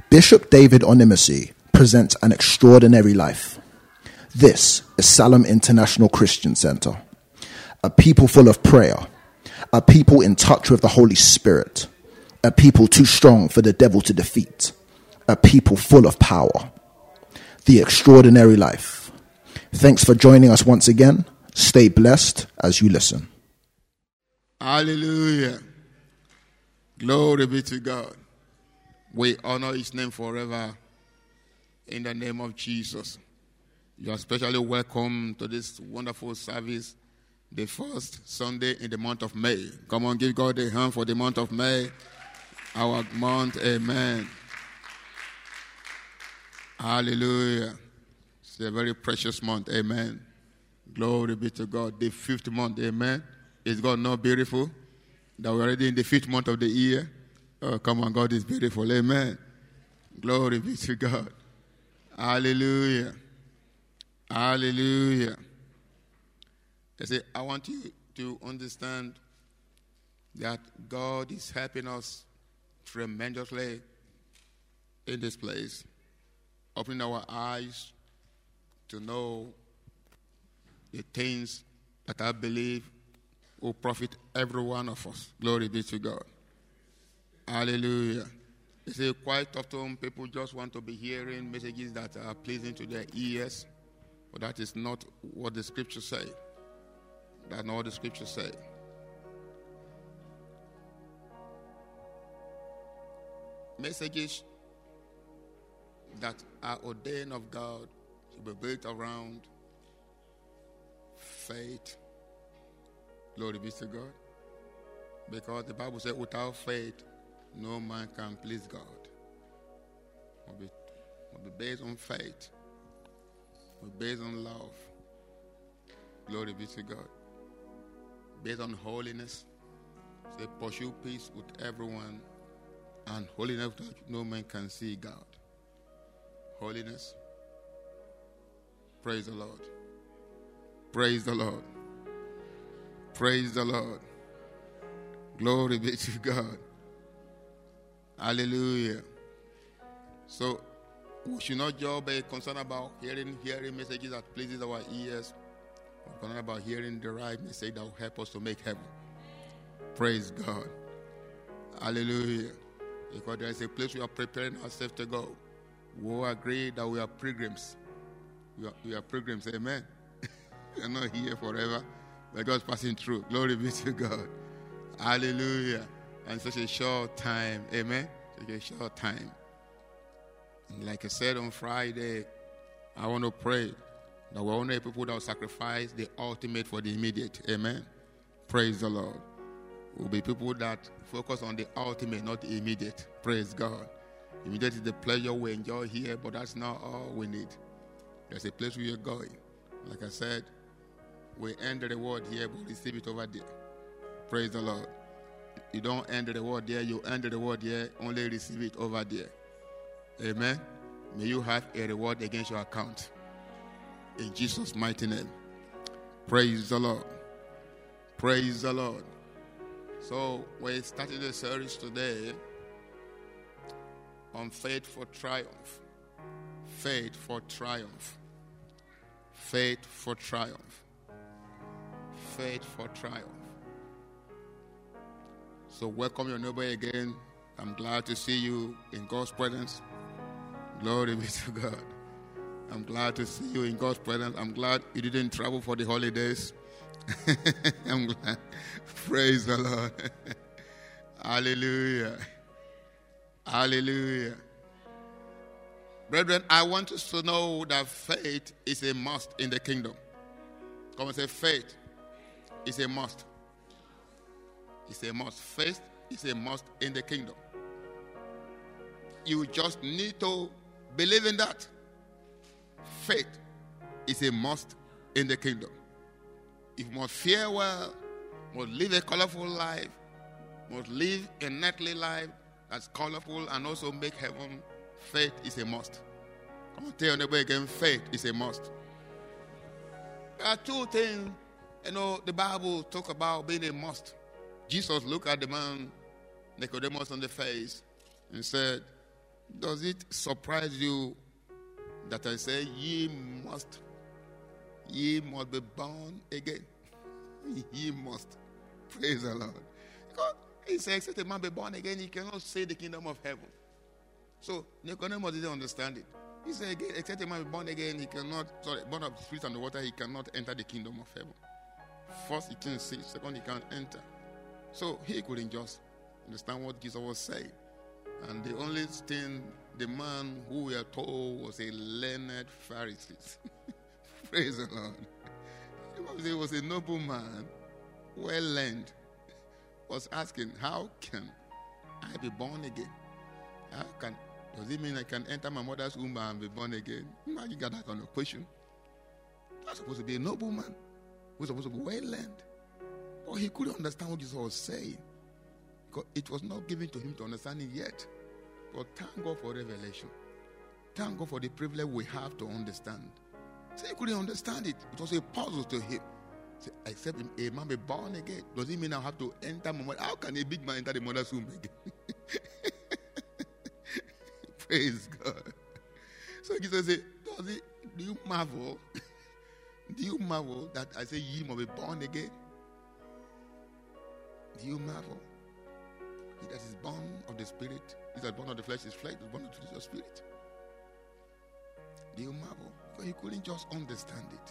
Bishop David Onyemacy presents an extraordinary life. This is Salem International Christian Center, a people full of prayer, a people in touch with the Holy Spirit, a people too strong for the devil to defeat, a people full of power. The extraordinary life. Thanks for joining us once again. Stay blessed as you listen. Hallelujah. Glory be to God. We honor his name forever in the name of Jesus. You are especially welcome to this wonderful service, the first Sunday in the month of May. Come on, give God a hand for the month of May, our month. Amen. Hallelujah. It's a very precious month. Amen. Glory be to God. The 5th month. Amen. Is God not beautiful? That we're already in the 5th month of the year. Oh, come on, God is beautiful. Amen. Glory be to God. Hallelujah. Hallelujah. I want you to understand that God is helping us tremendously in this place, opening our eyes to know the things that I believe will profit every one of us. Glory be to God. Hallelujah. Quite often people just want to be hearing messages that are pleasing to their ears, but that is not what the scriptures say. That's not what the scriptures say. Messages that are ordained of God should be built around faith. Glory be to God. Because the Bible says without faith, no man can please God. Will be based on faith. Will be based on love. Glory be to God. Based on holiness. Say pursue peace with everyone. And holiness that no man can see God. Holiness. Praise the Lord. Praise the Lord. Praise the Lord. Glory be to God. Hallelujah. So we should not just be concerned about hearing messages that pleases our ears. We're concerned about hearing the right message that will help us to make heaven. Praise God. Hallelujah. Because there is a place we are preparing ourselves to go. We all agree that we are pilgrims. We are pilgrims. Amen. We are not here forever. We're just passing through. Glory be to God. Hallelujah. And such a short time. Amen. Such a short time. And like I said on Friday, I want to pray that we're only people that will sacrifice the ultimate for the immediate. Amen. Praise the Lord. We'll be people that focus on the ultimate, not the immediate. Praise God. Immediate is the pleasure we enjoy here, but that's not all we need. There's a place we are going. Like I said, we end the reward here, but receive it over there. Praise the Lord. You don't end the reward there, you end the reward here, only receive it over there. Amen. May you have a reward against your account. In Jesus' mighty name. Praise the Lord. Praise the Lord. So we're starting the series today on faith for triumph. Faith for triumph. Faith for triumph. Faith for triumph. So welcome your neighbor again. I'm glad to see you in God's presence. Glory be to God. I'm glad to see you in God's presence. I'm glad you didn't travel for the holidays. I'm glad. Praise the Lord. Hallelujah. Hallelujah. Brethren, I want us to know that faith is a must in the kingdom. Come and say, faith is a must. It's a must. Faith is a must in the kingdom. You just need to believe in that. Faith is a must in the kingdom. If you must fare well, must live a colorful life, must live a knightly life that's colorful and also make heaven, faith is a must. I'm going to tell your neighbor again, faith is a must. There are two things, the Bible talk about being a must. Jesus looked at the man Nicodemus on the face and said, Does it surprise you that I say ye must be born again? Ye must. Praise the Lord. Because he says, except a man be born again, he cannot see the kingdom of heaven. So Nicodemus didn't understand it. He said, again, except a man be born again, he cannot, born of the spirit and the water, he cannot enter the kingdom of heaven. First, he can't see. Second, he can't enter. So he couldn't just understand what Jesus was saying. And the only thing, the man who we are told was a learned Pharisee. Praise the Lord. He was a noble man, well learned, was asking, how can I be born again? Does it mean I can enter my mother's womb and be born again? Imagine that kind of question. That's supposed to be a noble man who was supposed to be well learned. But he couldn't understand what Jesus was saying, because it was not given to him to understand it yet. But thank God for revelation. Thank God for the privilege we have to understand. So he couldn't understand it. It was a puzzle to him. So, except a man be born again. Does it mean I have to enter my mother? How can a big man enter the mother's womb again? Praise God. So Jesus said, do you marvel? Do you marvel that I say ye must be born again? Do you marvel? He that is born of the Spirit, he that is born of the flesh is flesh, is born of the Spirit. Do you marvel? Because he couldn't just understand it.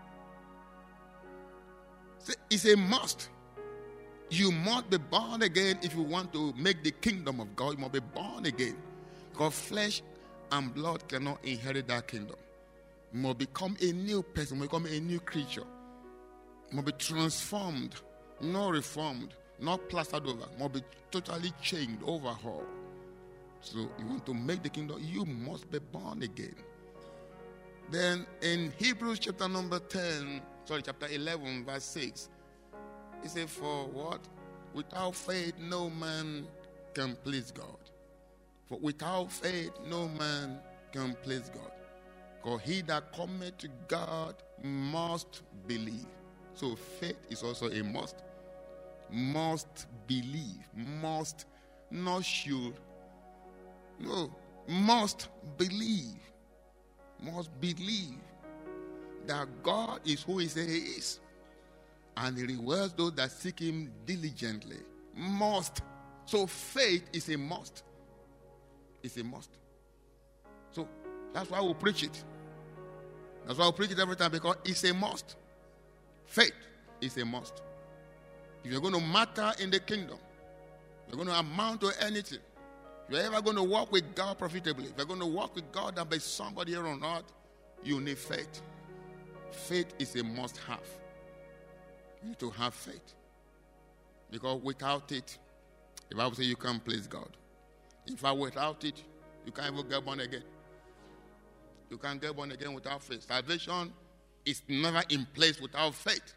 So it's a must. You must be born again if you want to make the kingdom of God. You must be born again. Because flesh and blood cannot inherit that kingdom. You must become a new person, become a new creature. You must be transformed, not reformed, not plastered over. You must be totally changed, overhauled. So you want to make the kingdom, you must be born again. Then in Hebrews chapter 11, verse 6, it says, for what? Without faith no man can please God. For without faith no man can please God. For he that cometh to God must believe. So faith is also a must. Must believe. Must, not should. No, must believe. Must believe that God is who he says he is. And he rewards those that seek him diligently. Must. So faith is a must. It's a must. So that's why we preach it. That's why we preach it every time, because it's a must. Faith is a must. If you're going to matter in the kingdom, you're going to amount to anything, if you're ever going to walk with God profitably, if you're going to walk with God and be somebody here on earth, you need faith. Faith is a must-have. You need to have faith. Because without it, the Bible says you can't please God. In fact, without it, you can't even get born again. You can't get born again without faith. Salvation is never in place without faith.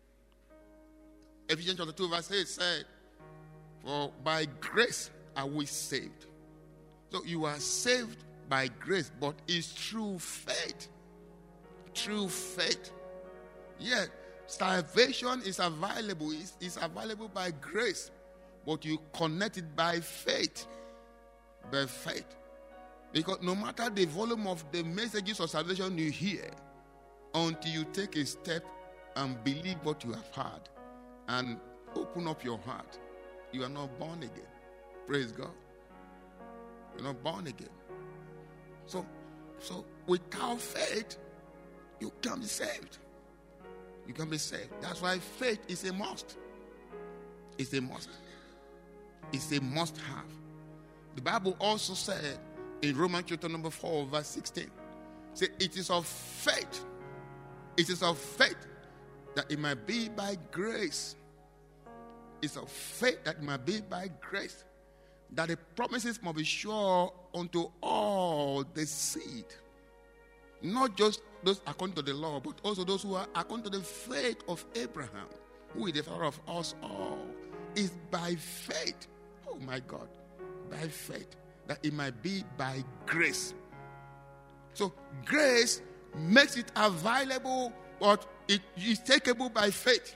Ephesians chapter 2 verse 8 said, for by grace are we saved. So you are saved by grace, but it's through faith. Through faith. Yet, salvation is available. It's available by grace, but you connect it by faith. By faith. Because no matter the volume of the messages of salvation you hear, until you take a step and believe what you have heard and open up your heart, you are not born again. Praise God. You're not born again. So without faith, you can't be saved. You can be saved. That's why faith is a must. It's a must. It's a must-have. The Bible also said in Romans chapter number 4, verse 16, say, it is of faith. It is of faith that it might be by grace. It's of faith that it might be by grace, that the promises must be sure unto all the seed. Not just those according to the law, but also those who are according to the faith of Abraham, who is the father of us all. It's by faith. Oh my God. By faith. That it might be by grace. So grace makes it available, but it is takeable by faith.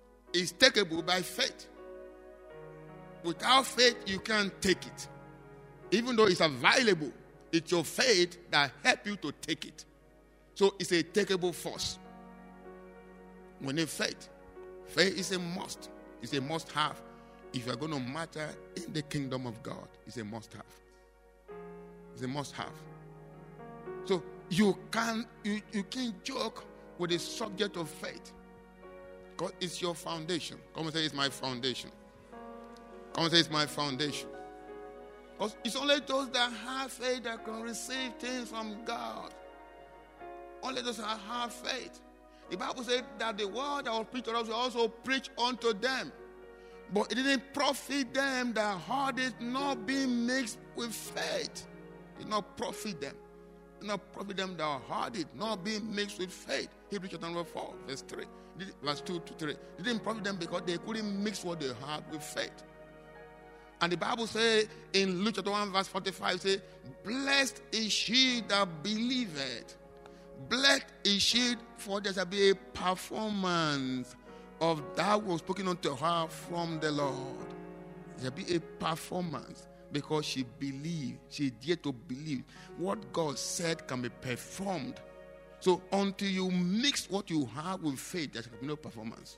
It's takeable by faith. Without faith, you can't take it. even though it's available, it's your faith that help you to take it. So it's a takeable force. We need faith. Faith is a must. It's a must-have. If you're going to matter in the kingdom of God, it's a must-have. It's a must-have. So you can't joke with the subject of faith. God is your foundation. Come and say, it's my foundation. Come and say, it's my foundation. Because it's only those that have faith that can receive things from God. Only those that have faith. The Bible said that the word that was preached to us will also preach unto them. But it didn't profit them that heard it not being mixed with faith. It did not profit them. It did not profit them that heard it not being mixed with faith. Hebrews chapter number 4, verse 3. Verse 2 to 3. It didn't profit them because they couldn't mix what they had with faith. And the Bible says in Luke chapter 1, verse 45, say, blessed is she that believeth. Blessed is she, for there shall be a performance of that was spoken unto her from the Lord. There shall be a performance because she believed. She dared to believe. What God said can be performed. So until you mix what you have with faith, there shall be no performance.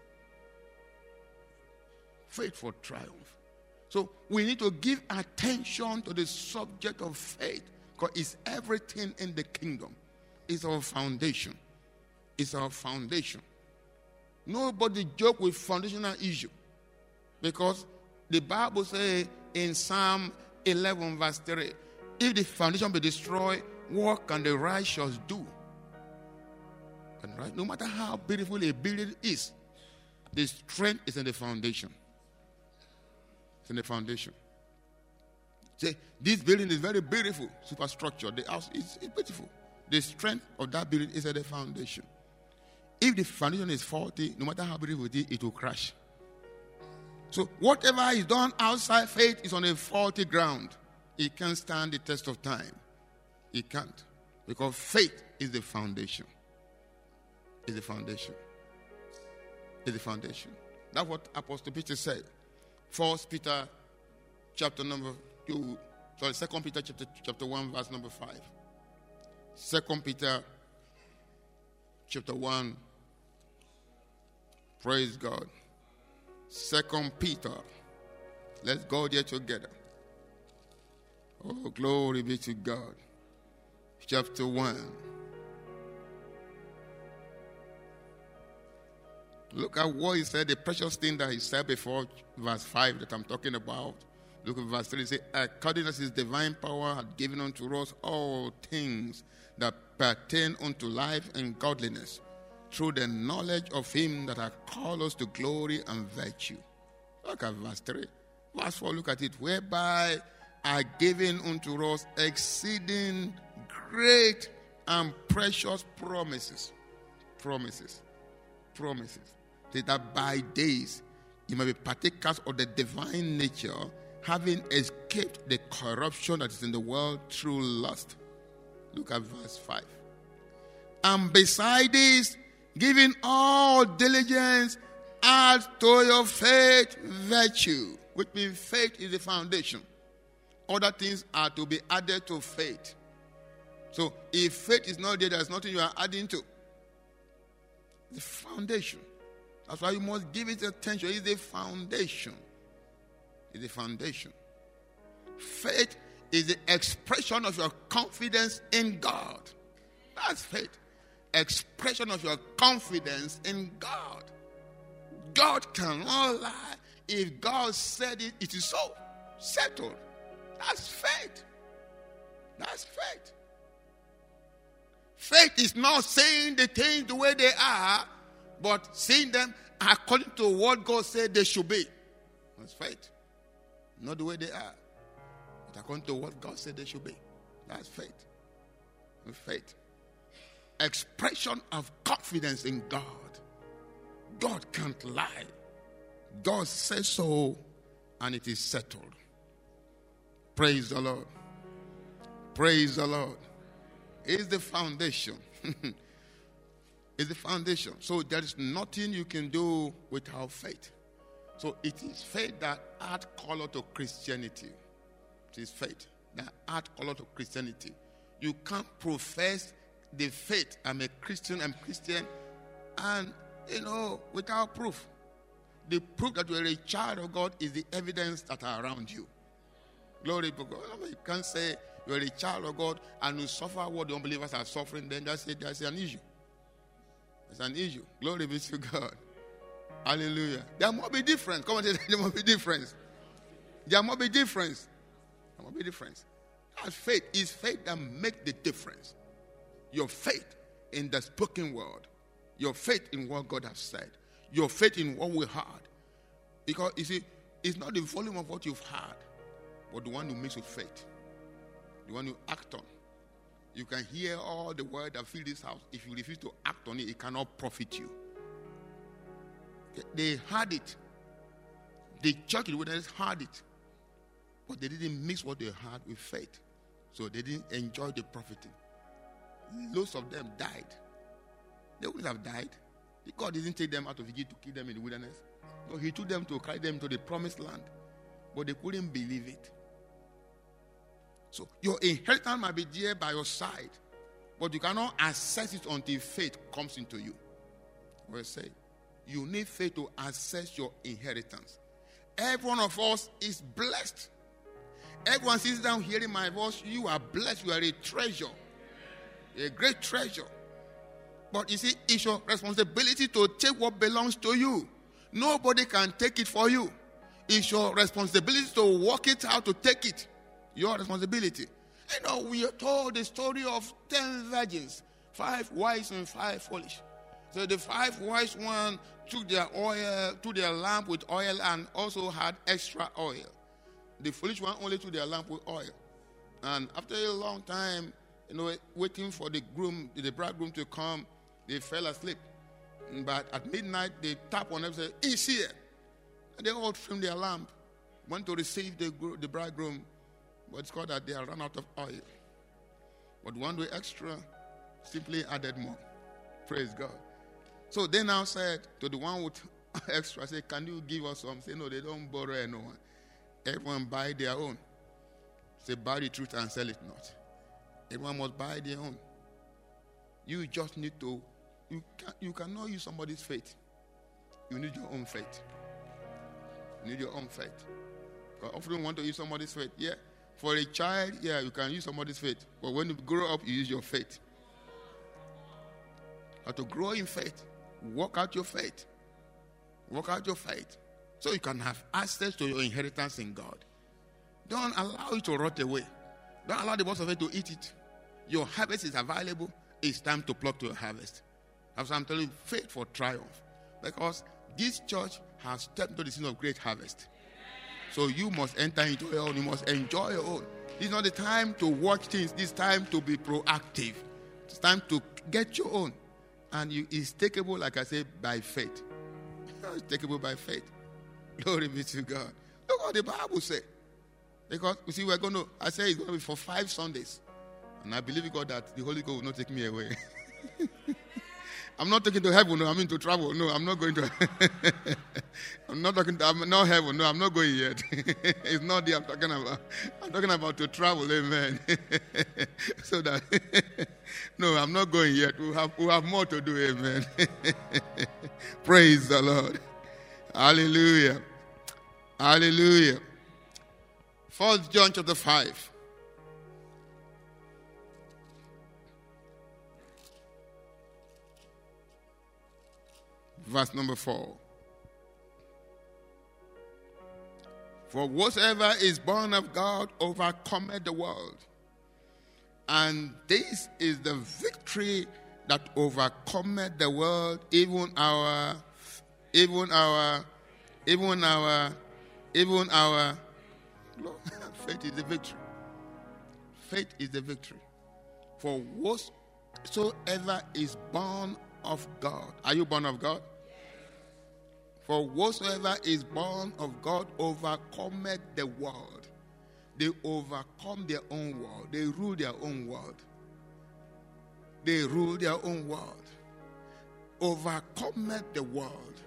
Faith for triumph. So we need to give attention to the subject of faith because it's everything in the kingdom. It's our foundation. It's our foundation. Nobody joke with foundational issue because the Bible says in Psalm 11 verse 3, if the foundation be destroyed, what can the righteous do? And right, no matter how beautiful a building is, the strength is in the foundation. It's in the foundation. Say, this building is very beautiful, superstructure. The house is beautiful. The strength of that building is at the foundation. If the foundation is faulty, no matter how beautiful it is, it will crash. So whatever is done outside faith is on a faulty ground. It can't stand the test of time. It can't. Because faith is the foundation. Is the foundation. Is the foundation. That's what Apostle Peter said. 1 Peter chapter number 2. Sorry, 2 Peter chapter 1 verse number 5. 2 Peter chapter 1. Praise God. 2 Peter. Let's go there together. Oh, glory be to God. Chapter 1. Look at what he said, the precious thing that he said before verse 5 that I'm talking about. Look at verse 3. He said, according as his divine power had given unto us all things that pertain unto life and godliness, through the knowledge of him that hath called us to glory and virtue. Look at verse 3. Verse 4, look at it. Whereby are given unto us exceeding great and precious promises. Promises. That by days you may be partakers of the divine nature, having escaped the corruption that is in the world through lust. Look at verse 5. And beside this, giving all diligence, add to your faith virtue, which means faith is the foundation. Other things are to be added to faith. So if faith is not there, there's nothing you are adding to. The foundation. That's why you must give it attention. It's the foundation. It's the foundation. Faith is the expression of your confidence in God. That's faith. Expression of your confidence in God. God cannot lie. If God said it, it is so. Settled. That's faith. That's faith. Faith is not saying the things the way they are, but seeing them according to what God said they should be. That's faith. Not the way they are, but according to what God said they should be. That's faith. That's faith. Expression of confidence in God. God can't lie. God says so, and it is settled. Praise the Lord. Praise the Lord. It's the foundation. It's the foundation. So there is nothing you can do without faith. So it is faith that adds color to Christianity. It is faith that add color to Christianity. You can't profess the faith. I'm a Christian, and, without proof. The proof that you are a child of God is the evidence that are around you. Glory to God. You can't say you are a child of God and you suffer what the unbelievers are suffering, then that's an issue. It's an issue. Glory be to God. Hallelujah. There must be difference. Come on, there must be difference. There must be difference. There must be difference. That's faith. It's faith that makes the difference. Your faith in the spoken word. Your faith in what God has said. Your faith in what we heard. Because, you see, it's not the volume of what you've heard, but the one you mix with faith. The one you act on. You can hear all the word that fill this house. If you refuse to act on it, it cannot profit you. They heard it. The church in the wilderness heard it. But they didn't mix what they heard with faith. So they didn't enjoy the profiting. Lots of them died. They would have died. God didn't take them out of Egypt to kill them in the wilderness. No, he took them to carry them to the promised land. But they couldn't believe it. So your inheritance might be there by your side. But you cannot access it until faith comes into you. What I say? You need faith to access your inheritance. Every one of us is blessed. Everyone sits down hearing my voice. You are blessed. You are a treasure. A great treasure. But you see, it's your responsibility to take what belongs to you. Nobody can take it for you. It's your responsibility to work it out, to take it. Your responsibility. We are told the story of 10 virgins, 5 wise and 5 foolish. So the 5 wise ones took their lamp with oil and also had extra oil. The foolish one only took their lamp with oil. And after a long time, waiting for the bridegroom to come, they fell asleep. But at midnight, they tapped on them and said, "He's here." And they all trimmed their lamp, went to receive the bridegroom. But it's called that they are run out of oil. But one way extra simply added more. Praise God. So they now said to the one with extra, say, "Can you give us some?" Say, "No, they don't borrow anyone. Everyone buy their own." Say, "Buy the truth and sell it not." Everyone must buy their own. You just need to, you cannot use somebody's faith. You need your own faith. You need your own faith. Because often you want to use somebody's faith. Yeah. For a child, yeah, you can use somebody's faith. But when you grow up, you use your faith. But to grow in faith, work out your faith. Work out your faith. So you can have access to your inheritance in God. Don't allow it to rot away. Don't allow the boss of it to eat it. Your harvest is available. It's time to pluck to your harvest. As I'm telling you, faith for triumph. Because this church has stepped into the scene of great harvest. So you must enter into your own. You must enjoy your own. This is not the time to watch things. This is time to be proactive. It's time to get your own. And it's takeable, like I said, by faith. It's takeable by faith. Glory be to God. Look what the Bible says. Because, you see, it's going to be for 5 Sundays. And I believe in God that the Holy Ghost will not take me away. I'm not taking to heaven, no, I mean to travel. No, I'm not going to. I'm not heaven, no, I'm not going yet. It's not there I'm talking about. I'm talking about to travel, amen. So that, no, I'm not going yet. We'll have more to do, amen. Praise the Lord. Hallelujah. Hallelujah. 1 John chapter 5. Verse number 4. For whatsoever is born of God overcometh the world. And this is the victory that overcometh the world, even our faith is the victory. Faith is the victory. For whatsoever is born of God. Are you born of God? For whatsoever is born of God overcometh the world. They overcome their own world. They rule their own world. They rule their own world. Overcometh the world.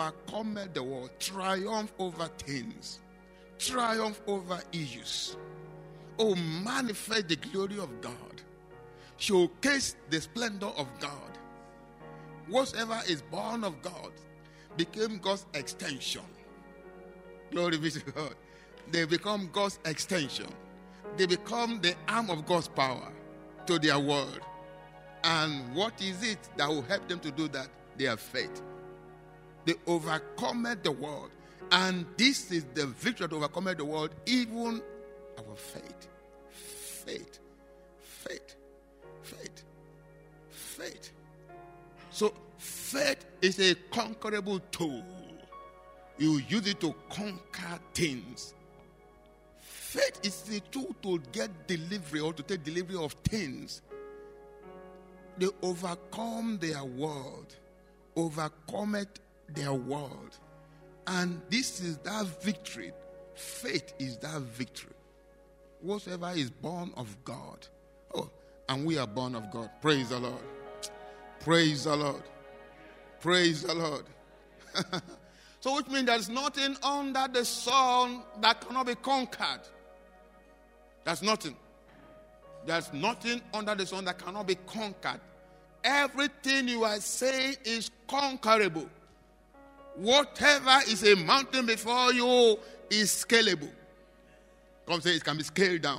Overcometh the world. Triumph over things. Triumph over issues. Oh, manifest the glory of God. Showcase the splendor of God. Whatever is born of God became God's extension. Glory be to God. They become God's extension. They become the arm of God's power to their world. And what is it that will help them to do that? Their faith. They overcome the world. And this is the victory to overcome the world, even our faith. Faith. Faith. Faith. Faith. So faith is a conquerable tool. You use it to conquer things. Faith is the tool to get delivery or to take delivery of things. They overcome their world. Overcome it their world. And this is that victory. Faith is that victory. Whatsoever is born of God. Oh, and we are born of God. Praise the Lord. Praise the Lord. Praise the Lord. So which means there's nothing under the sun that cannot be conquered. There's nothing. There's nothing under the sun that cannot be conquered. Everything you are saying is conquerable. Whatever is a mountain before you is scalable. Come say it can be scaled down.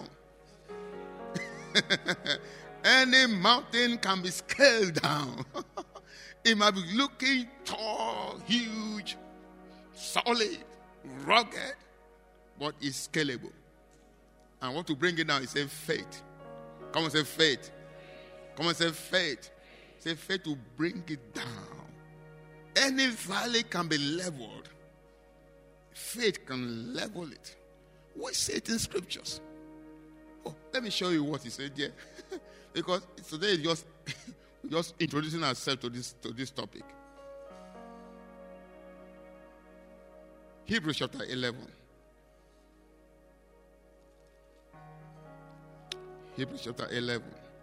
Any mountain can be scaled down. It might be looking tall, huge, solid, rugged, but it's scalable. And what to bring it down is say faith. Come on, say faith. Come on, say faith. Say faith to bring it down. Any valley can be leveled. Faith can level it. We see it in scriptures. Oh, let me show you what he said here. Because today is just introducing ourselves to this topic. Hebrews chapter 11. Hebrews chapter 11.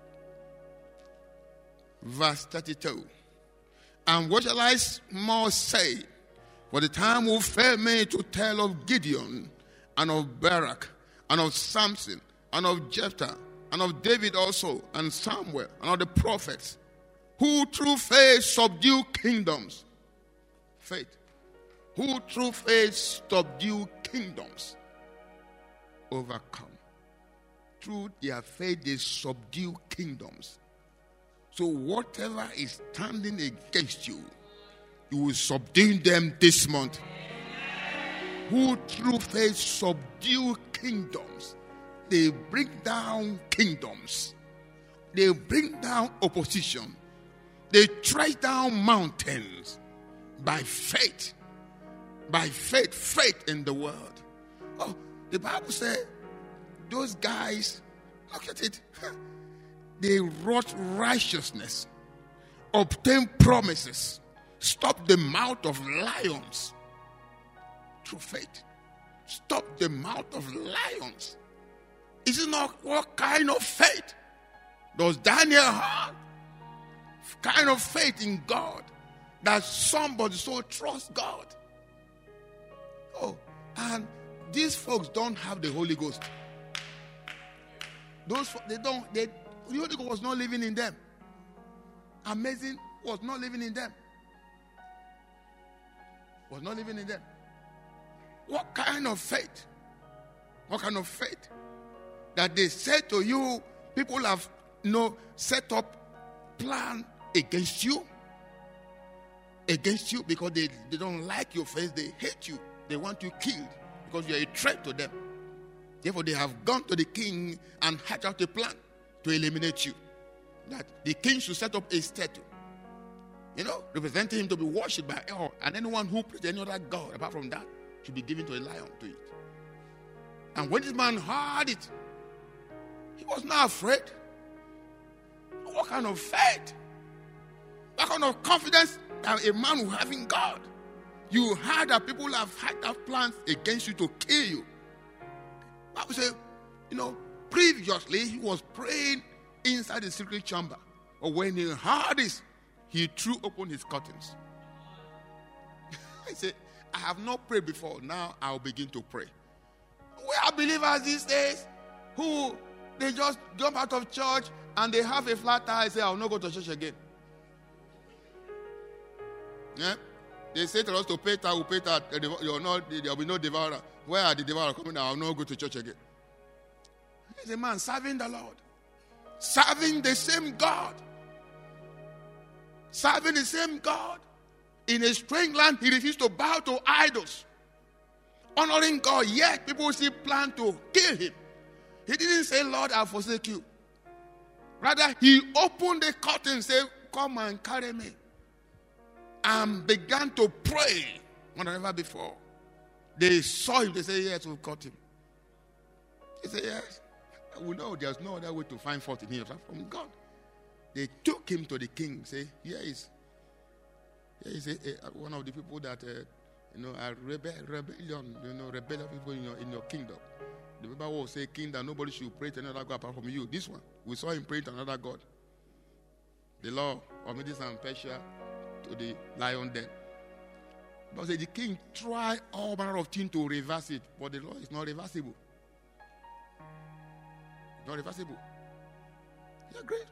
Verse 32. And what shall I more say? For the time will fail me to tell of Gideon, and of Barak, and of Samson, and of Jephthah, and of David also, and Samuel, and of the prophets, who through faith subdue kingdoms. Faith. Who through faith subdue kingdoms. Overcome. Through their faith they subdue kingdoms. So whatever is standing against you, you will subdue them this month. Who through faith subdue kingdoms. They bring down kingdoms. They bring down opposition. They tread down mountains by faith. By faith, faith in the word. Oh, the Bible says those guys, look at it. They wrought righteousness, obtained promises, stopped the mouth of lions through faith. Stop the mouth of lions. Is it not what kind of faith does Daniel have? Kind of faith in God that somebody so trusts God. Oh, and these folks don't have the Holy Ghost. The Holy Ghost was not living in them. Amazing was not living in them. Was not living in them. What kind of faith? What kind of faith? That they said to you, people have set up plan against you. Against you because they don't like your faith. They hate you. They want you killed because you are a threat to them. Therefore, they have gone to the king and hatched out a plan to eliminate you. That the king should set up a statue, representing him to be worshipped by all. And anyone who prays any other god apart from that should be given to a lion to eat. And when this man heard it, he was not afraid. What kind of faith? What kind of confidence that a man will have in God? You heard that people have had plans against you to kill you. Bible says, previously he was praying inside the secret chamber. But when he heard this, he threw open his curtains. He said, I have not prayed before. Now I'll begin to pray. We are believers these days. who they just jump out of church and they have a flat tire and say, I will not go to church again. Yeah? They say to us to pay tithe, we pay tithe, there will be no devourer. Where are the devourer coming? I will not go to church again. He's a man serving the Lord. Serving the same God. Serving the same God. In a strange land, he refused to bow to idols. Honoring God, yet people still plan to kill him. He didn't say, Lord, I forsake you. Rather, he opened the curtain and said, come and carry me. And began to pray more than ever before. They saw him, they said, yes, we'll cut him. He said, yes. We know there's no other way to find fault in him from God. They took him to the king, say, here is one of the people that are rebellion, rebellious people in your kingdom. The Bible will say, king, that nobody should pray to another God apart from you. This one, we saw him pray to another God. The law of Medes and Persia to the lion den. But the king tried all manner of things to reverse it, but the law is not reversible. Not reversible. He agreed.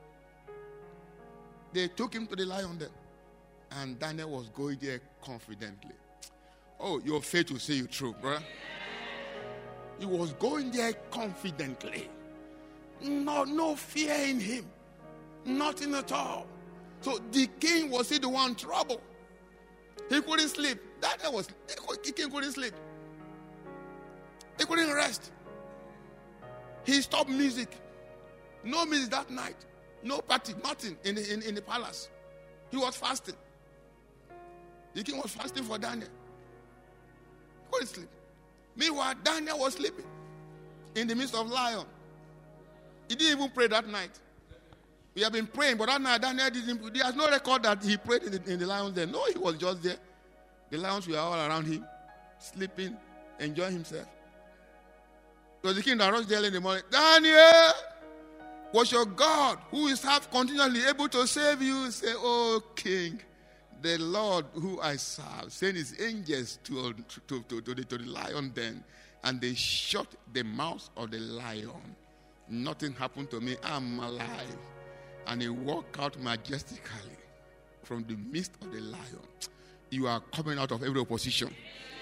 They took him to the lion den. And Daniel was going there confidently. Oh, your faith will see you through, brother. He was going there confidently. No fear in him. Nothing at all. So the king was the one in trouble. He couldn't sleep. The king couldn't sleep. He couldn't rest. He stopped music. No music that night. No party, nothing in the palace. He was fasting. The king was fasting for Daniel. He couldn't sleep. Meanwhile, Daniel was sleeping in the midst of lion. He didn't even pray that night. We have been praying, but that night Daniel didn't. There's no record that he prayed in the lions den. No, he was just there. The lions were all around him, sleeping, enjoying himself. So the king that rushed there in the morning, Daniel, was your God who is continually able to save you? Say, oh king, the Lord who I serve sent his angels to the lion den, and they shut the mouth of the lion. Nothing happened to me. I'm alive. And he walked out majestically from the midst of the lion. You are coming out of every opposition.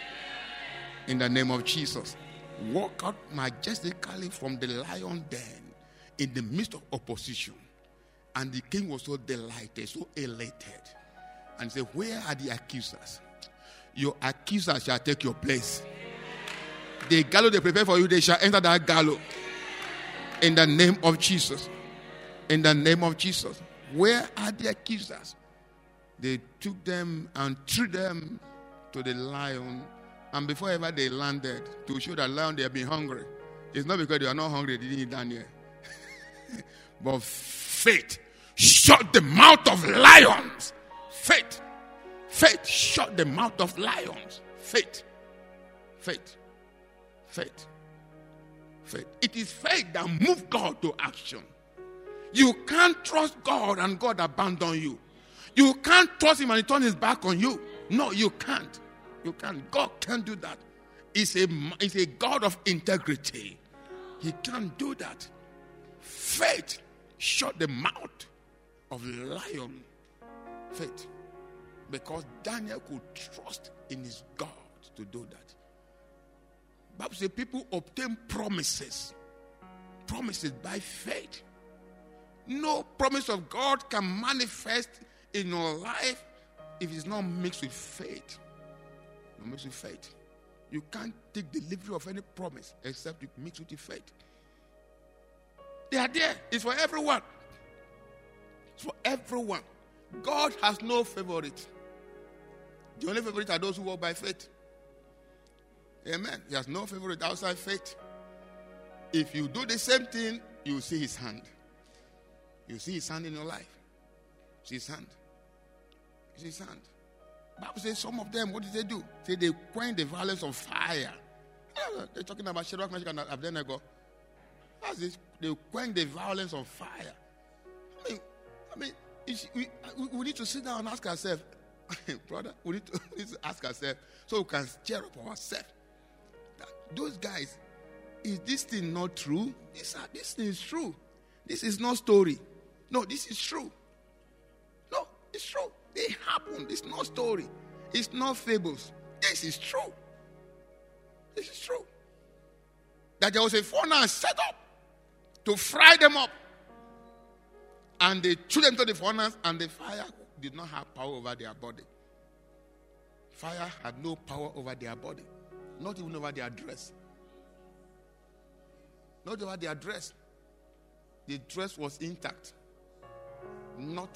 In the name of Jesus. Walk out majestically from the lion den in the midst of opposition. And the king was so delighted, so elated. And said, where are the accusers? Your accusers shall take your place. The gallows they prepare for you, they shall enter that gallows. In the name of Jesus. In the name of Jesus. Where are the accusers? They took them and threw them to the lion. And before ever they landed, to show that lion they have been hungry. It's not because they are not hungry, they didn't eat Daniel. But faith shut the mouth of lions. Faith. Faith shut the mouth of lions. Faith. Faith. Faith. Faith. It is faith that moves God to action. You can't trust God and God abandon you. You can't trust him and he turn his back on you. No, you can't. You can't. God can't do that. He's a God of integrity. He can't do that. Faith shut the mouth of the lion. Faith. Because Daniel could trust in his God to do that. Bible says people obtain promises. Promises by faith. No promise of God can manifest in your life if it's not mixed with faith. Not mixed with faith. You can't take delivery of any promise except you mix with your faith. They are there. It's for everyone. It's for everyone. God has no favorite. The only favorite are those who walk by faith. Amen. He has no favorite outside faith. If you do the same thing, you will see his hand. You see his hand in your life. See his hand. You see his hand. The Bible says some of them, what did they do? Say they quench the violence of fire. They're talking about Shadrach, Meshach, and Abednego. That's this. They quench the violence of fire. I mean, we need to sit down and ask ourselves, brother, we need to ask ourselves so we can cheer up ourselves. Those guys, is this thing not true? This thing is true. This is not story. No, this is true. No, it's true. It happened. It's not story. It's not fables. This is true. This is true. That there was a furnace set up to fry them up. And they threw them to the furnace, and the fire did not have power over their body. Fire had no power over their body. Not even over their dress. Not over their dress. The dress was intact. Not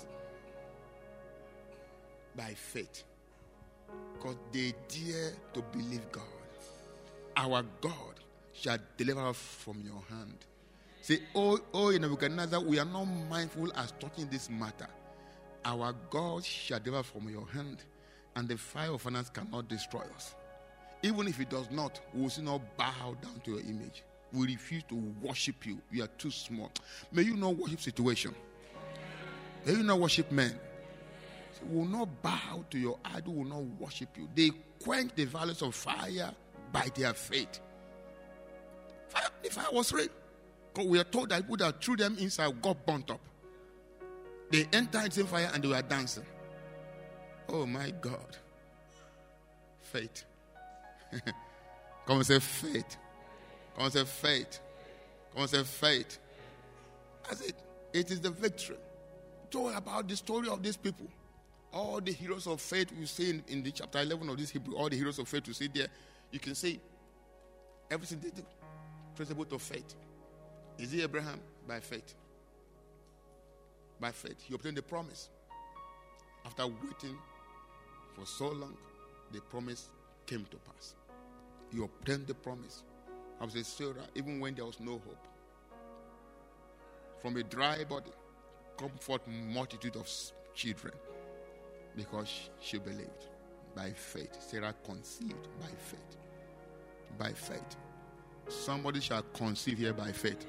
by faith. Because they dare to believe God. Our God shall deliver us from your hand. Say, oh, Nebuchadnezzar, we are not mindful as touching this matter. Our God shall deliver from your hand, and the fire of furnace cannot destroy us. Even if it does not, we will still not bow down to your image. We refuse to worship you. You are too small. May you not worship situation. May you not worship men. We will not bow to your idol, will not worship you. They quench the violence of fire by their faith. The fire was real. Because we are told that people that threw them inside got burnt up. They entered into fire and they were dancing. Oh my God. Faith. Come and say faith. Come and say faith. Come and say faith. That's it. It is the victory. It's all about the story of these people. All the heroes of faith we see in the chapter 11 of this Hebrew, all the heroes of faith we see there, you can see everything they do. Principle of faith. Is it Abraham? By faith. By faith. He obtained the promise. After waiting for so long, the promise came to pass. He obtained the promise. I was a Sarah, even when there was no hope. From a dry body, come forth multitude of children, because she believed by faith. Sarah conceived by faith. By faith. Somebody shall conceive here by faith.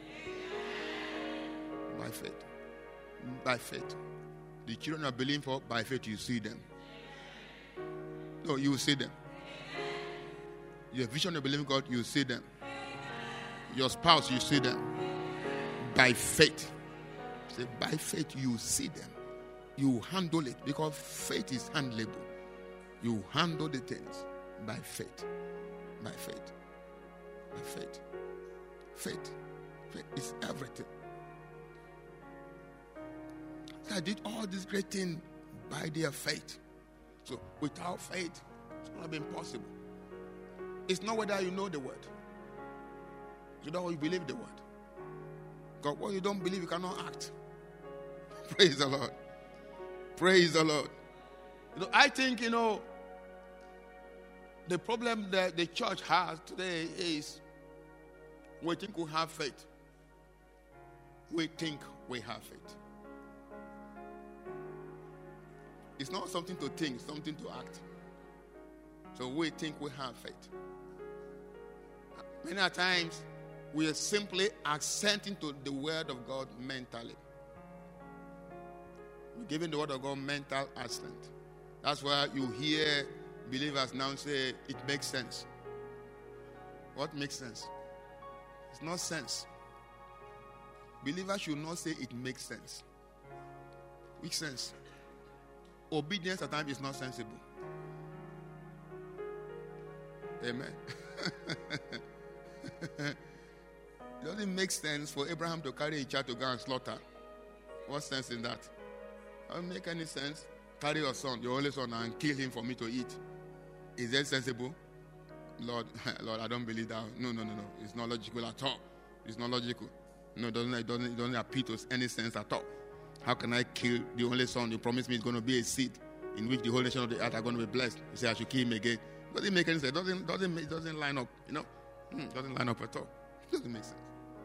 By faith. By faith. The children are believing for, by faith you see them. No, you will see them. Your vision of believing God, you will see them. Your spouse, you see them. By faith. Say, by faith you see them. You handle it, because faith is handleable. You handle the things by faith. By faith. By faith. Faith. Faith is everything. So I did all these great things by their faith. So without faith, it's going to be impossible. It's not whether you know the word. You know you believe the word. God, what you don't believe, you cannot act. Praise the Lord. Praise the Lord. I think, the problem that the church has today is we think we have faith. We think we have faith. It's not something to think, something to act. So we think we have faith. Many times, we are simply assenting to the word of God mentally. We're giving the word of God mental assent. That's why you hear believers now say, it makes sense. What makes sense? It's not sense. Believers should not say it makes sense. Which sense? Obedience at times is not sensible. Amen. It doesn't make sense for Abraham to carry a child to go and slaughter. What sense in that? It doesn't make any sense. Carry your son, your only son, and kill him for me to eat. Is that sensible? Lord, I don't believe that. No. It's not logical at all. It's not logical. No, it doesn't appeal to any sense at all. How can I kill the only son? You promised me it's going to be a seed in which the whole nation of the earth are going to be blessed. You say I should kill him again. Doesn't make any sense. It doesn't line up. Doesn't line up at all. It doesn't make sense.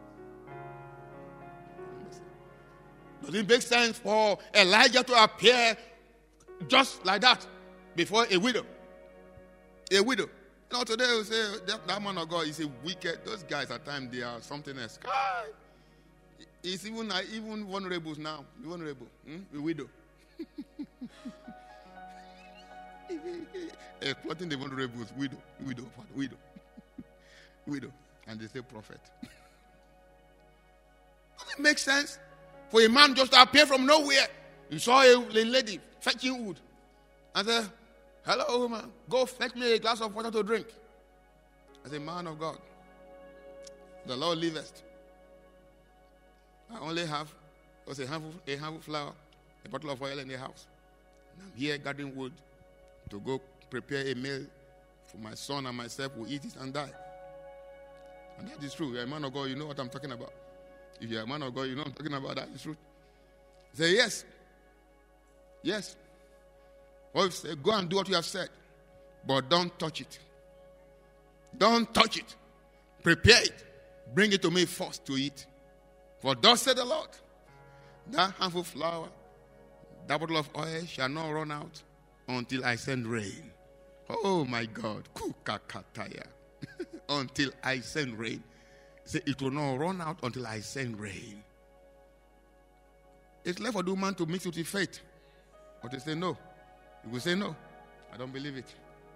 Does it make sense for Elijah to appear just like that before a widow? A widow. Today we say that man of God is a wicked. Those guys at times they are something else. It's even vulnerable now. Vulnerable. A widow. Exploiting the vulnerables. Widow. And they say prophet. Does it make sense for a man just to appear from nowhere? You saw a lady fetching wood and said, hello woman, go fetch me a glass of water to drink. As a man of God, the Lord liveth. I only have a handful flour, a bottle of oil in the house. And I'm here gathering wood to go prepare a meal for my son and myself. We'll eat it and die. And that is true. You're a man of God, you know what I'm talking about. If you're a man of God, you know what I'm talking about. That is true. Say yes. Yes. Or say, go and do what you have said. But don't touch it. Don't touch it. Prepare it. Bring it to me first to eat. For thus said the Lord, that handful of flour, that bottle of oil shall not run out until I send rain. Oh my God. Kukakataya. Until I send rain. Say, it will not run out until I send rain. It's left for the woman to mix it with faith. Or to say no. You will say no. I don't believe it.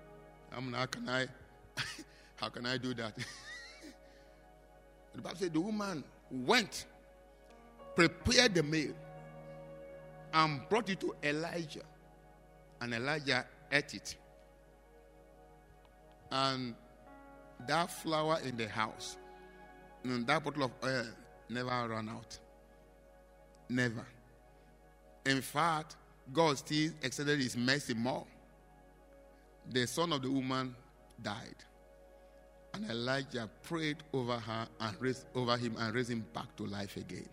How can I do that? The Bible said the woman went, prepared the meal, and brought it to Elijah. And Elijah ate it. And that flour in the house, and that bottle of oil never ran out. Never. In fact, God still extended his mercy more. The son of the woman died. And Elijah prayed over her and raised over him and raised him back to life again.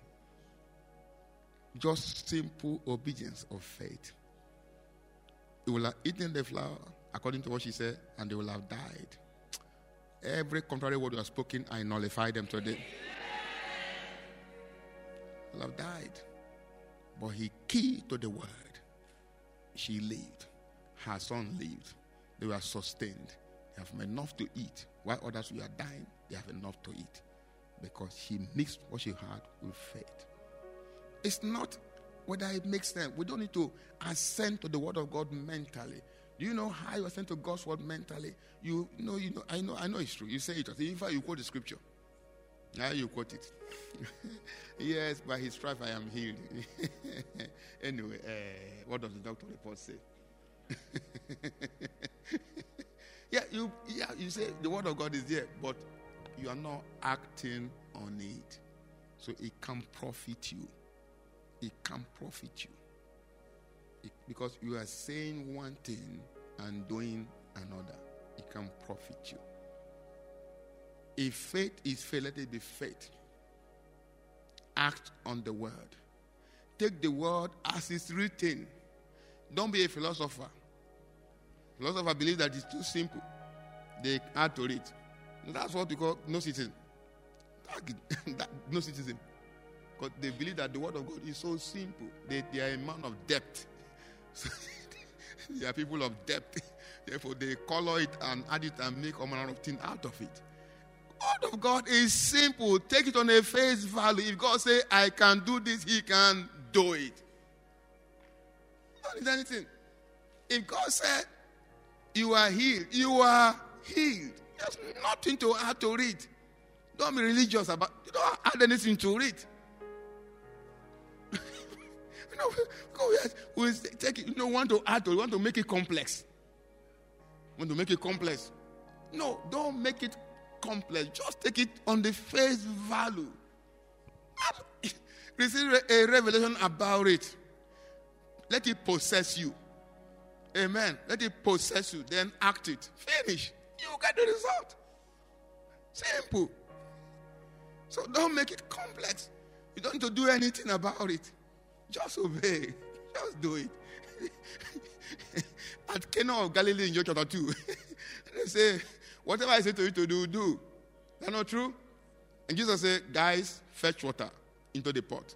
Just simple obedience of faith. He will have eaten the flour according to what she said, and they will have died. Every contrary word you have spoken, I nullify them today. They will have died. But he keyed to the word. She lived. Her son lived. They were sustained. They have enough to eat. While others were dying, they have enough to eat. Because she mixed what she had with faith. It's not whether it makes sense. We don't need to assent to the word of God mentally. Do you know how you assent to God's word mentally? I know it's true. You say it. In fact, you quote the scripture. Now you quote it. Yes, by his stripe I am healed. Anyway, what does the doctor report say? You say the word of God is there, but you are not acting on it. So it can profit you. It can profit you. Because you are saying one thing and doing another. It can profit you. If faith is faith, let it be faith. Act on the word. Take the word as it's written. Don't be a philosopher. Philosophers believe that it's too simple. They add to it. That's what we call Gnosticism. Gnosticism. Because they believe that the word of God is so simple. They are a man of depth. So they are people of depth. Therefore, they color it and add it and make all manner of things out of it. Word of God is simple. Take it on a face value. If God say, I can do this, he can do it. Don't need anything. If God said, you are healed, you are healed. There's nothing to add to it. Don't be religious about it. Don't add anything to it. We take it, want to add to it, want to make it complex. Want to make it complex. No, don't make it complex. Just take it on the face value. Receive a revelation about it. Let it possess you. Amen. Let it possess you. Then act it. Finish. You get the result. Simple. So don't make it complex. You don't need to do anything about it. Just obey. Just do it. At Cana of Galilee in John chapter 2, they say, whatever I say to you to do, do. That's not true? And Jesus said, guys, fetch water into the pot.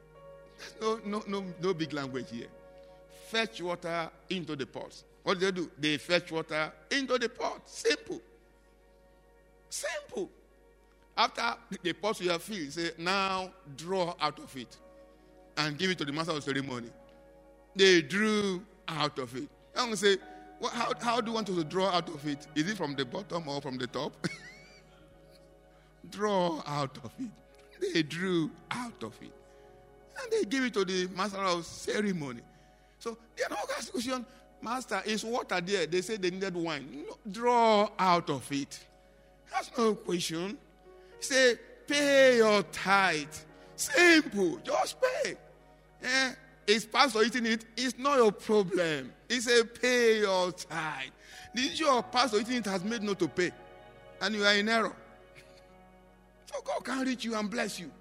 No big language here. Fetch water into the pot. What do they do? They fetch water into the pot. Simple. Simple. After the pot you have filled, say, now draw out of it and give it to the master of the ceremony. They drew out of it. I'm going to say, how do you want us to draw out of it? Is it from the bottom or from the top? draw out of it. They drew out of it. And they give it to the master of ceremony. So they are not asking question, Master, is water there? They say they needed wine. No, draw out of it. That's no question. Say, pay your tithe. Simple. Just pay. Is pastor eating it? It's not your problem. It's a pay your tithe. Did your pastor eating it has made no to pay? And you are in error. So God can reach you and bless you.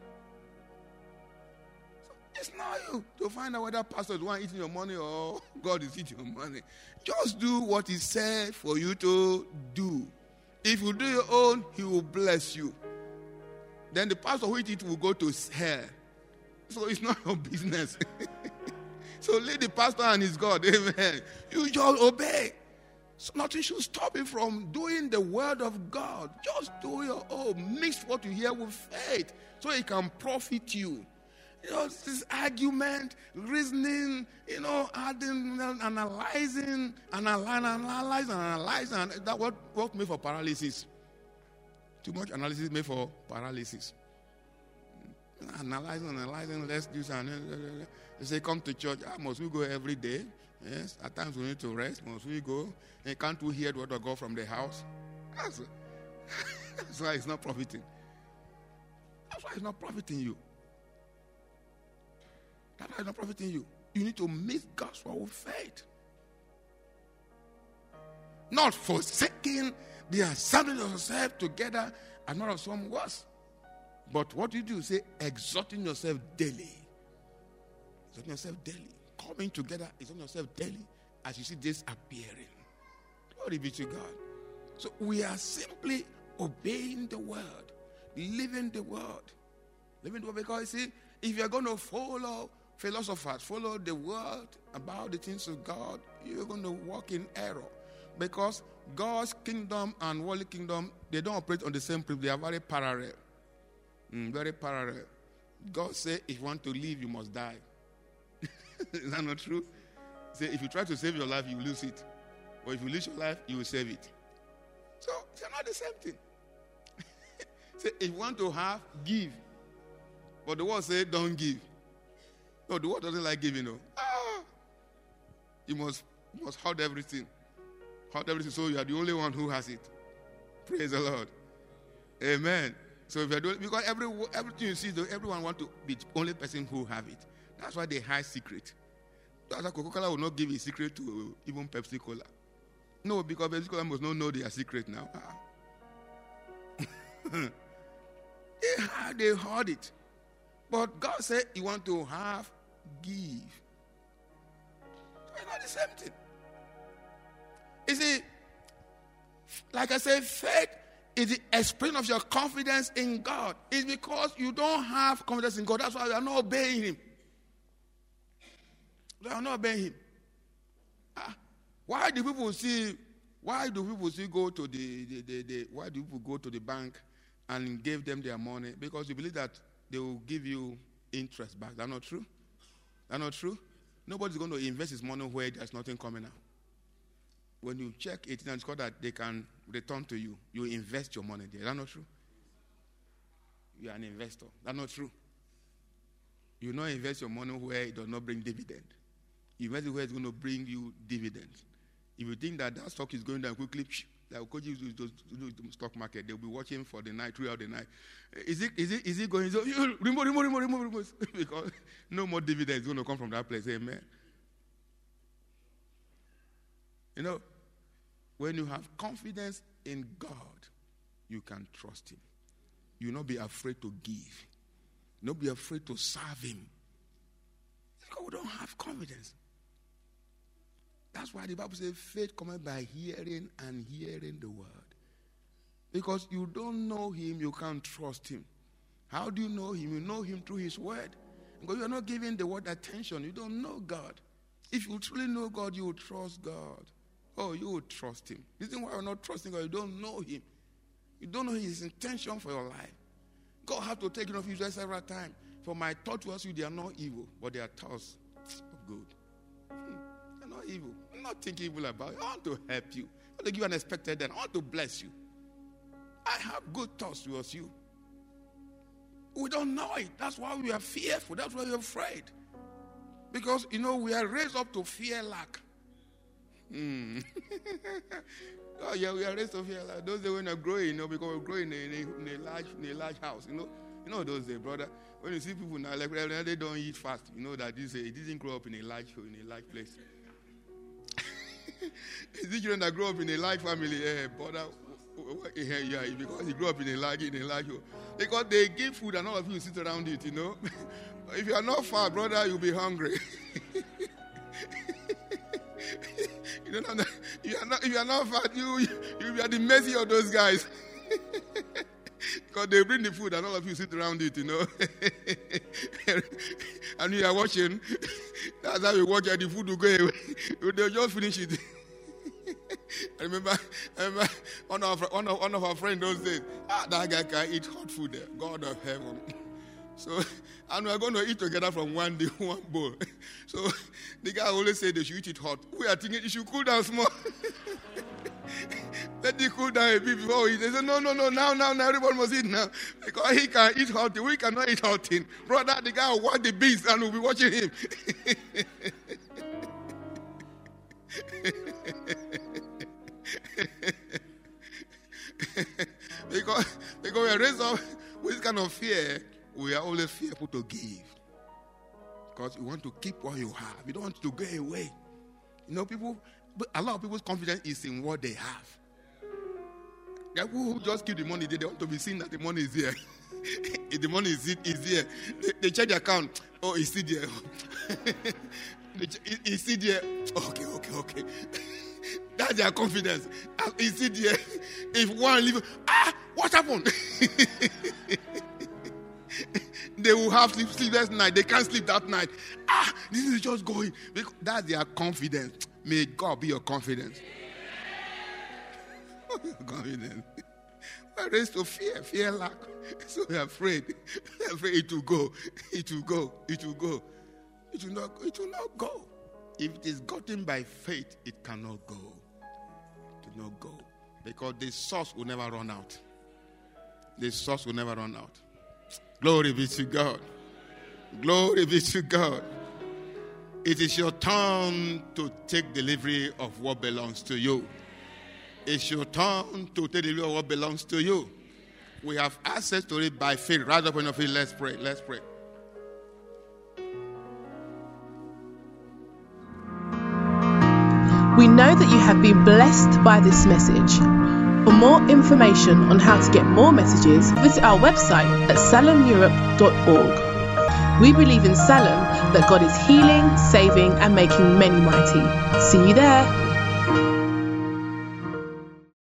So it's not you to find out whether pastor is the one eating your money or God is eating your money. Just do what he said for you to do. If you do your own, he will bless you. Then the pastor who eat it will go to hell. So it's not your business. So leave the pastor and his God. Amen. You just obey. So nothing should stop you from doing the word of God. Just do your own. Mix what you hear with faith so it can profit you. This argument, reasoning, adding, analyzing. And that what made for paralysis. Too much analysis made for paralysis. Analyzing, let's do something. They say, come to church. Must we go every day? Yes. At times we need to rest. Must we go? And can't we hear the word of God from the house? That's why it's not profiting. That's why it's not profiting you. That's why it's not profiting you. You need to meet God's word with faith. Not forsaking the assembling of yourself together as not of some worse. But what you do, say, exhorting yourself daily. Exhorting yourself daily. Coming together, exhorting yourself daily as you see this appearing. Glory be to God. So we are simply obeying the word, living the word. Living the word, because you see, if you're going to follow philosophers, follow the word about the things of God, you're going to walk in error. Because God's kingdom and worldly kingdom, they don't operate on the same principle. They are very parallel. Very parallel. God said, if you want to live, you must die. Is that not true? Say, if you try to save your life, you lose it. But if you lose your life, you will save it. So, they're not the same thing. Say, if you want to have, give. But the word says, don't give. No, the word doesn't like giving. No. You must hold everything. Hold everything so you are the only one who has it. Praise the Lord. Amen. So if you're doing, because everything you see, everyone want to be the only person who have it. That's why they hide secret. That's why Coca-Cola will not give a secret to even Pepsi Cola. No, because Pepsi Cola must not know their secret now. They hide it. But God said you want to have, give. It's not the same thing. You see, like I said, faith is the expression of your confidence in God. It's because you don't have confidence in God. That's why you are not obeying Him. You are not obeying Him. Why do people go to why do people go to the bank and give them their money? Because you believe that they will give you interest back. That's not true. That's not true. Nobody's going to invest his money where there's nothing coming out. When you check it, it's called that they can return to you. You invest your money there. That's not true. You are an investor. That's not true. You not invest your money where it does not bring dividend. You invest it where it's going to bring you dividends. If you think that stock is going down quickly, like coaches do the stock market, they'll be watching for the night, throughout the night. Is it going? So, remove. Because no more dividends is going to come from that place. Amen. You know, when you have confidence in God, you can trust Him. You will not be afraid to give. You will not be afraid to serve Him. Because we don't have confidence. That's why the Bible says faith comes by hearing and hearing the word. Because you don't know Him, you can't trust Him. How do you know Him? You know Him through His word. Because you are not giving the word attention. You don't know God. If you truly know God, you will trust God. Oh, you will trust Him. The reason why you're not trusting God, you don't know Him. You don't know His intention for your life. God has to take it off you several times. For my thoughts towards you, they are not evil, but they are thoughts of good. They're not evil. I'm not thinking evil about you. I want to help you. I want to give you an expected end. I want to bless you. I have good thoughts towards you. We don't know it. That's why we are fearful. That's why we're afraid. Because, we are raised up to fear lack. Oh, yeah, we are raised to fear lack. Those days when we're growing, because we're growing in a large house, those days, brother. When you see people now, like they don't eat fast, that it didn't grow up in a large place. It's the children that grow up in a large family, brother. Yeah, because he grew up in a large home. Because they give food and all of you sit around it, If you are not fat, brother, you'll be hungry. If you are not fat, you'll be at the mercy of those guys. Because they bring the food and all of you sit around it, And you are watching. That's how you watch and the food will go away. They'll just finish it. I remember one of our friends those days. That guy can eat hot food there. God of heaven. So, and we're going to eat together from one bowl. So, the guy always said they should eat it hot. We are thinking it should cool down small. Let it cool down a bit before we eat. They said, no, now, everyone must eat now. Because he can eat hot thing. We cannot eat hot thing. Brother, the guy will watch the beast and we'll be watching him. because we are raised up with this kind of fear, we are always fearful to give. Because you want to keep what you have. You don't want to go away. A lot of people's confidence is in what they have. There are people who just keep the money there. They want to be seen that the money is there. If the money is there, they check the account. Oh, it's still there. It's still there. Okay. That's their confidence. It's still there. If one leave, what happened? They will have sleepless night. They can't sleep that night. This is just going. That's their confidence. May God be your confidence. Confidence. We're raised to fear lack. So we're afraid. We're afraid it will go. It will go. It will go. It will not go. If it is gotten by faith, it cannot go. It will not go. Because the source will never run out. The source will never run out. Glory be to God. Glory be to God. It is your turn to take delivery of what belongs to you. It's your turn to take delivery of what belongs to you. We have access to it by faith. Rise up on your feet. Let's pray. Let's pray. We know that you have been blessed by this message. For more information on how to get more messages, visit our website at salemeurope.org. We believe in Salem that God is healing, saving, and making many mighty. See you there.